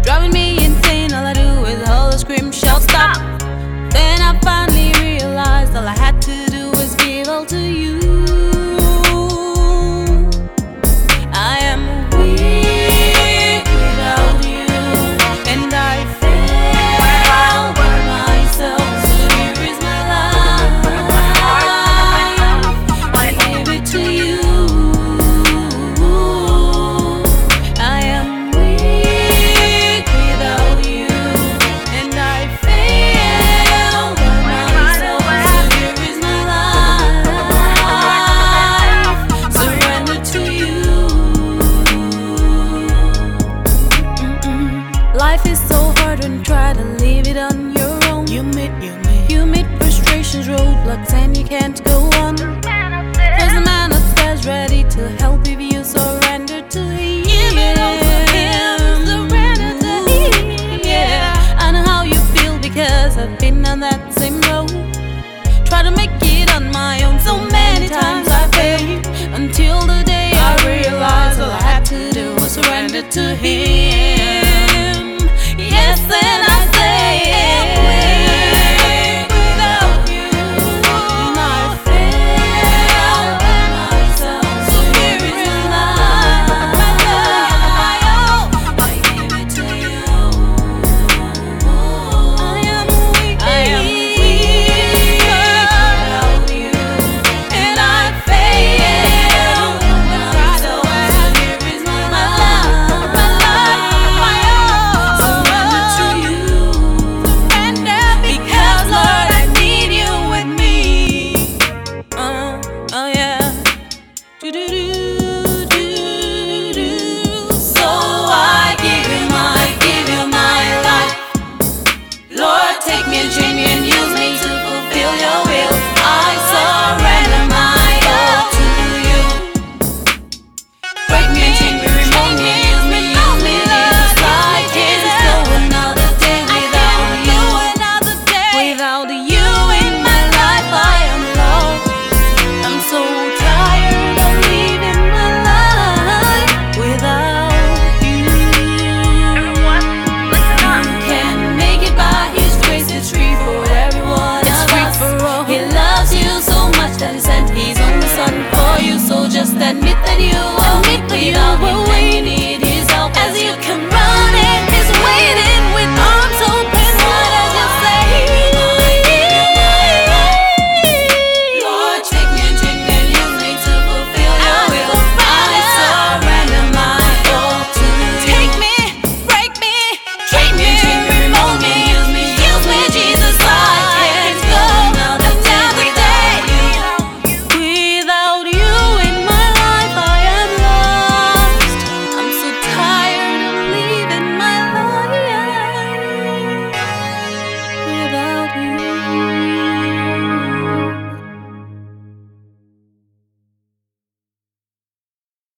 driving me insane. All I do is holler, scream, shout, stop. Then I finally realized all I had to do was give all to you. I am weak without you, and I fail by myself. So here is my life, I give it to you. I am weak without you, and I fail by myself. So here is my life, surrender to you. Life is so hard when you try to leave it on your own. You meet frustrations, roadblocks, and you can't go on. There's a man upstairs ready to help if you so